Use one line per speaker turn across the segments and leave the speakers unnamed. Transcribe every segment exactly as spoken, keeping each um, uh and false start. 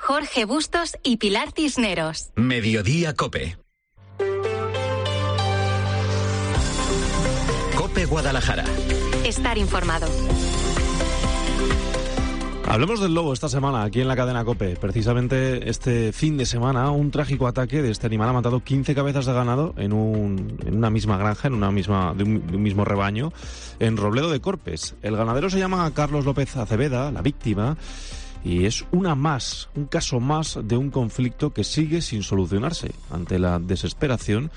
Jorge Bustos y Pilar Cisneros.
Mediodía COPE. COPE Guadalajara.
Estar informado.
Hablemos del lobo esta semana aquí en la cadena COPE. Precisamente este fin de semana, un trágico ataque de este animal ha matado quince cabezas de ganado en, un, en una misma granja, en una misma de un, de un mismo rebaño, en Robledo de Corpes. El ganadero se llama Carlos López Aceveda, la víctima, y es una más, un caso más de un conflicto que sigue sin solucionarse ante la desesperación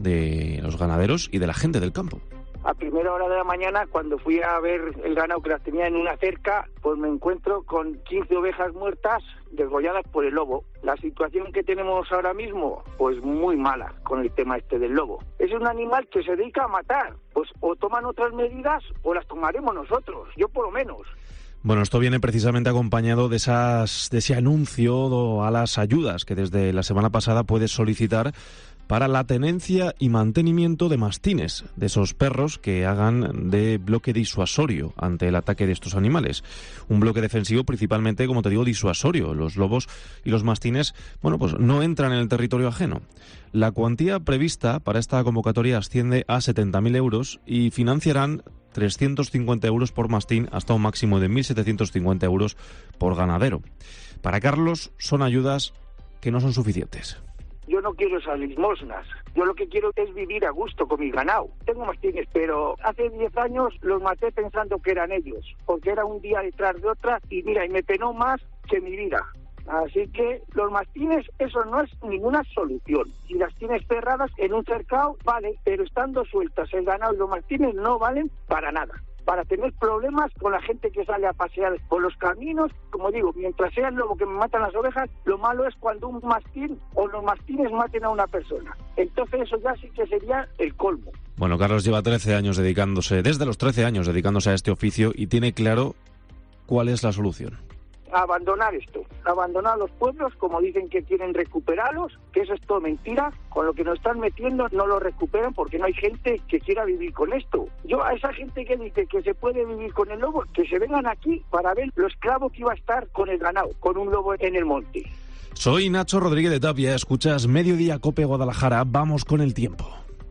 de los ganaderos y de la gente del campo.
A primera hora de la mañana, cuando fui a ver el ganado que las tenía en una cerca, pues me encuentro con quince ovejas muertas degolladas por el lobo. La situación que tenemos ahora mismo, pues muy mala con el tema este del lobo. Es un animal que se dedica a matar. Pues o toman otras medidas o las tomaremos nosotros, yo por lo menos.
Bueno, esto viene precisamente acompañado de esas de ese anuncio a las ayudas que desde la semana pasada puedes solicitar para la tenencia y mantenimiento de mastines, de esos perros que hagan de bloque disuasorio ante el ataque de estos animales. Un bloque defensivo principalmente, como te digo, disuasorio. Los lobos y los mastines, bueno, pues no entran en el territorio ajeno. La cuantía prevista para esta convocatoria asciende a setenta mil euros y financiarán trescientos cincuenta euros por mastín hasta un máximo de mil setecientos cincuenta euros por ganadero. Para Carlos son ayudas que no son suficientes.
Yo no quiero esas limosnas. Yo lo que quiero es vivir a gusto con mi ganado. Tengo mastines, pero hace diez años los maté pensando que eran ellos, porque era un día detrás de otra y mira, y me penó más que mi vida. Así que los mastines, eso no es ninguna solución. Si las tienes cerradas en un cercado, vale, pero estando sueltas el ganado y los mastines no valen para nada. Para tener problemas con la gente que sale a pasear por los caminos, como digo, mientras sea el lobo que me matan las ovejas, lo malo es cuando un mastín o los mastines maten a una persona. Entonces eso ya sí que sería el colmo.
Bueno, Carlos lleva trece años dedicándose, desde los trece años dedicándose a este oficio y tiene claro cuál es la solución.
Abandonar esto, abandonar los pueblos, como dicen que quieren recuperarlos, que eso es todo mentira. Con lo que nos están metiendo no lo recuperan porque no hay gente que quiera vivir con esto. Yo a esa gente que dice que se puede vivir con el lobo, que se vengan aquí para ver lo esclavo que iba a estar con el ganado, con un lobo en el monte.
Soy Nacho Rodríguez de Tapia, escuchas Mediodía COPE Guadalajara, vamos con el tiempo.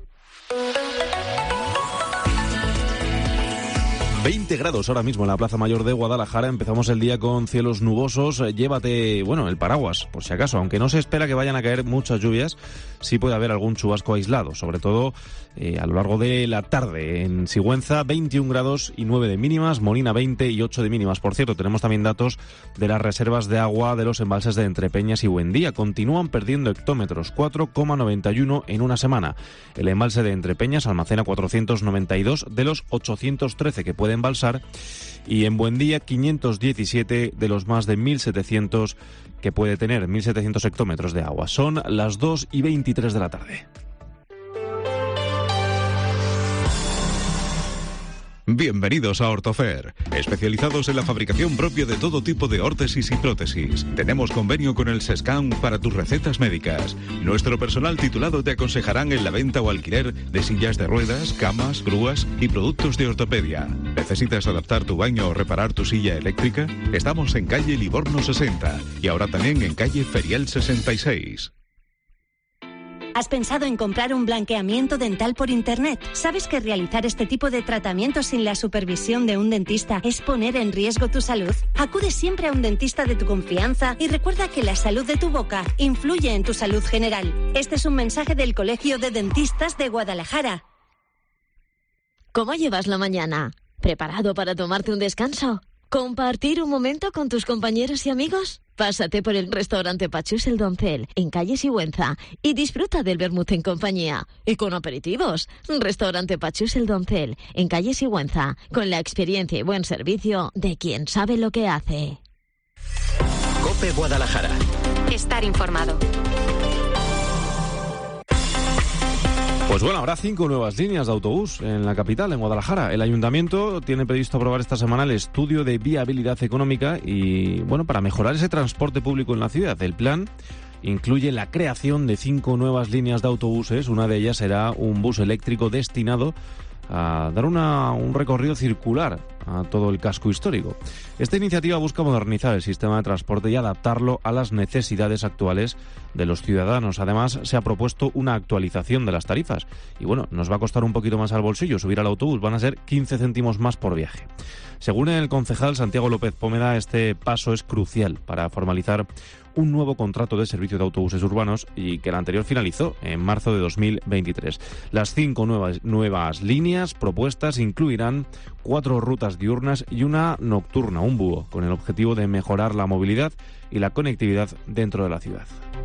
veinte grados ahora mismo en la Plaza Mayor de Guadalajara. Empezamos el día con cielos nubosos. Llévate, bueno, el paraguas, por si acaso. Aunque no se espera que vayan a caer muchas lluvias, sí puede haber algún chubasco aislado, sobre todo eh, a lo largo de la tarde. En Sigüenza, veintiún grados y nueve de mínimas, Molina veinte y ocho de mínimas. Por cierto, tenemos también datos de las reservas de agua de los embalses de Entrepeñas y Buendía. Continúan perdiendo hectómetros, cuatro coma noventa y uno en una semana. El embalse de Entrepeñas almacena cuatrocientos noventa y dos de los ochocientos trece que puede embalsar, y en Buendía quinientos diecisiete de los más de mil setecientos que puede tener, mil setecientos hectómetros de agua. Son las dos y veintitrés de la tarde.
Bienvenidos a Ortofer, especializados en la fabricación propia de todo tipo de órtesis y prótesis. Tenemos convenio con el SESCAM para tus recetas médicas. Nuestro personal titulado te aconsejarán en la venta o alquiler de sillas de ruedas, camas, grúas y productos de ortopedia. ¿Necesitas adaptar tu baño o reparar tu silla eléctrica? Estamos en calle Livorno sesenta y ahora también en calle Ferial sesenta y seis.
¿Has pensado en comprar un blanqueamiento dental por internet? ¿Sabes que realizar este tipo de tratamientos sin la supervisión de un dentista es poner en riesgo tu salud? Acude siempre a un dentista de tu confianza y recuerda que la salud de tu boca influye en tu salud general. Este es un mensaje del Colegio de Dentistas de Guadalajara.
¿Cómo llevas la mañana? ¿Preparado para tomarte un descanso? ¿Compartir un momento con tus compañeros y amigos? Pásate por el restaurante Pachús el Doncel, en calle Sigüenza, y disfruta del vermut en compañía. Y con aperitivos. Restaurante Pachús el Doncel, en calle Sigüenza, con la experiencia y buen servicio de quien sabe lo que hace.
COPE Guadalajara.
Estar informado.
Pues bueno, habrá cinco nuevas líneas de autobús en la capital, en Guadalajara. El ayuntamiento tiene previsto aprobar esta semana el estudio de viabilidad económica y, bueno, para mejorar ese transporte público en la ciudad. El plan incluye la creación de cinco nuevas líneas de autobuses. Una de ellas será un bus eléctrico destinado a dar una, un recorrido circular a todo el casco histórico. Esta iniciativa busca modernizar el sistema de transporte y adaptarlo a las necesidades actuales de los ciudadanos. Además, se ha propuesto una actualización de las tarifas. Y bueno, nos va a costar un poquito más al bolsillo subir al autobús. Van a ser quince céntimos más por viaje. Según el concejal Santiago López Pómeda, este paso es crucial para formalizar un nuevo contrato de servicio de autobuses urbanos y que el anterior finalizó en marzo de dos mil veintitrés. Las cinco nuevas, nuevas líneas propuestas incluirán cuatro rutas diurnas y una nocturna, un búho, con el objetivo de mejorar la movilidad y la conectividad dentro de la ciudad.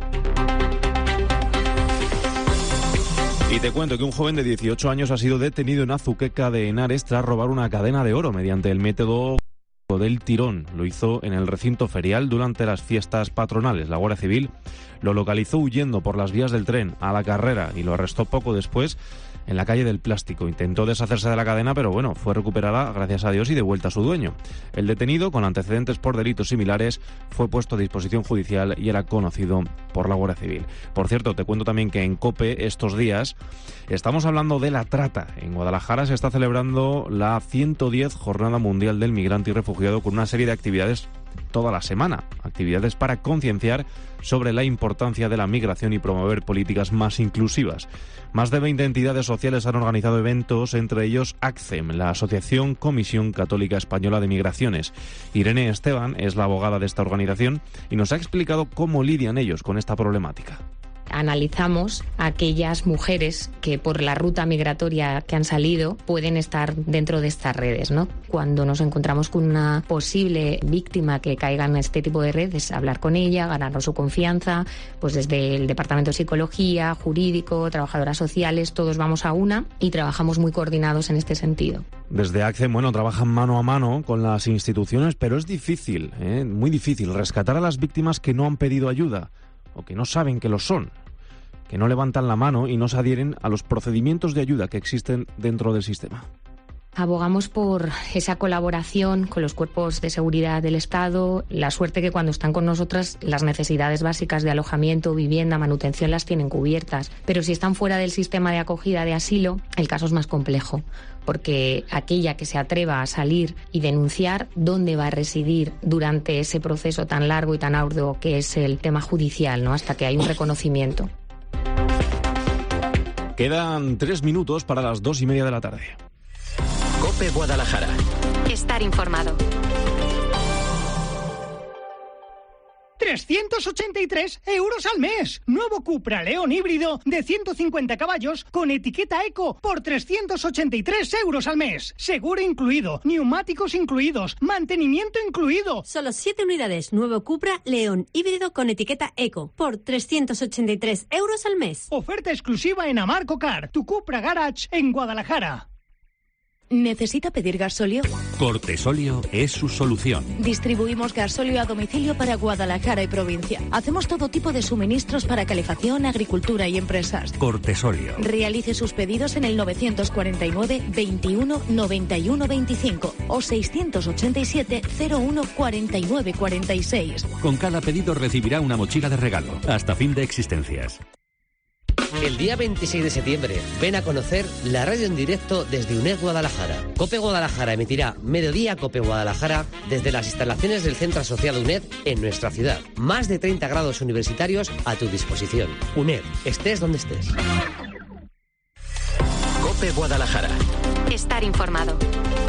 Y te cuento que un joven de dieciocho años ha sido detenido en Azuqueca de Henares tras robar una cadena de oro mediante el método del tirón. Lo hizo en el recinto ferial durante las fiestas patronales. La Guardia Civil lo localizó huyendo por las vías del tren a la carrera y lo arrestó poco después en la calle del Plástico. Intentó deshacerse de la cadena, pero bueno, fue recuperada gracias a Dios y devuelta a su dueño. El detenido, con antecedentes por delitos similares, fue puesto a disposición judicial y era conocido por la Guardia Civil. Por cierto, te cuento también que en COPE estos días estamos hablando de la trata. En Guadalajara se está celebrando la ciento diez Jornada Mundial del Migrante y Refugiado con una serie de actividades toda la semana. Actividades para concienciar sobre la importancia de la migración y promover políticas más inclusivas. Más de veinte entidades sociales han organizado eventos, entre ellos ACCEM, la Asociación Comisión Católica Española de Migraciones. Irene Esteban es la abogada de esta organización y nos ha explicado cómo lidian ellos con esta problemática.
Analizamos a aquellas mujeres que por la ruta migratoria que han salido pueden estar dentro de estas redes, ¿no? Cuando nos encontramos con una posible víctima que caiga en este tipo de redes, hablar con ella, ganarnos su confianza, pues desde el Departamento de Psicología, Jurídico, Trabajadoras Sociales, todos vamos a una y trabajamos muy coordinados en este sentido.
Desde ACCEM, bueno, trabajan mano a mano con las instituciones, pero es difícil, ¿eh? muy difícil, rescatar a las víctimas que no han pedido ayuda o que no saben que lo son, que no levantan la mano y no se adhieren a los procedimientos de ayuda que existen dentro del sistema.
Abogamos por esa colaboración con los cuerpos de seguridad del Estado. La suerte que cuando están con nosotras las necesidades básicas de alojamiento, vivienda, manutención las tienen cubiertas. Pero si están fuera del sistema de acogida de asilo, el caso es más complejo. Porque aquella que se atreva a salir y denunciar, ¿dónde va a residir durante ese proceso tan largo y tan arduo que es el tema judicial, ¿no? Hasta que hay un reconocimiento.
Quedan tres minutos para las dos y media de la tarde.
COPE Guadalajara.
Estar informado.
trescientos ochenta y tres euros al mes. Nuevo Cupra León híbrido de ciento cincuenta caballos con etiqueta Eco por trescientos ochenta y tres euros al mes. Seguro incluido, neumáticos incluidos, mantenimiento incluido.
Solo siete unidades. Nuevo Cupra León híbrido con etiqueta Eco por trescientos ochenta y tres euros al mes.
Oferta exclusiva en Amarco Car, tu Cupra Garage en Guadalajara.
¿Necesita pedir gasóleo?
Cortesóleo es su solución.
Distribuimos gasóleo a domicilio para Guadalajara y provincia. Hacemos todo tipo de suministros para calefacción, agricultura y empresas.
Cortesóleo.
Realice sus pedidos en el novecientos cuarenta y nueve, veintiuno, noventa y uno, veinticinco o seiscientos ochenta y siete, cero uno, cuarenta y nueve, cuarenta y seis.
Con cada pedido recibirá una mochila de regalo. Hasta fin de existencias.
El día veintiséis de septiembre, ven a conocer la radio en directo desde UNED Guadalajara. COPE Guadalajara emitirá Mediodía COPE Guadalajara desde las instalaciones del Centro Asociado UNED en nuestra ciudad. Más de treinta grados universitarios a tu disposición. UNED, estés donde estés.
COPE Guadalajara.
Estar informado.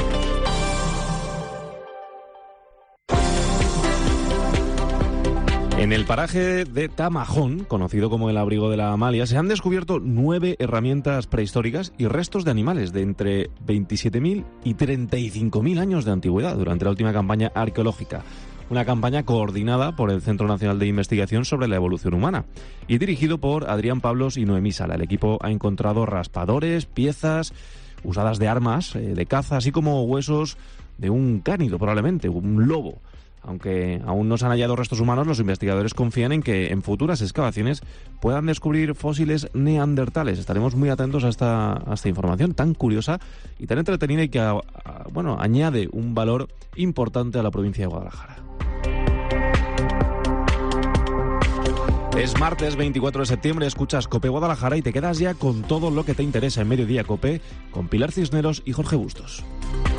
En el paraje de Tamajón, conocido como el abrigo de la Amalia, se han descubierto nueve herramientas prehistóricas y restos de animales de entre veintisiete mil y treinta y cinco mil años de antigüedad durante la última campaña arqueológica. Una campaña coordinada por el Centro Nacional de Investigación sobre la Evolución Humana y dirigido por Adrián Pablos y Noemí Sala. El equipo ha encontrado raspadores, piezas usadas de armas, eh, de caza, así como huesos de un cánido, probablemente, un lobo. Aunque aún no se han hallado restos humanos, los investigadores confían en que en futuras excavaciones puedan descubrir fósiles neandertales. Estaremos muy atentos a esta, a esta información tan curiosa y tan entretenida y que a, a, bueno, añade un valor importante a la provincia de Guadalajara. Es martes veinticuatro de septiembre, escuchas COPE Guadalajara y te quedas ya con todo lo que te interesa en Mediodía COPE con Pilar Cisneros y Jorge Bustos.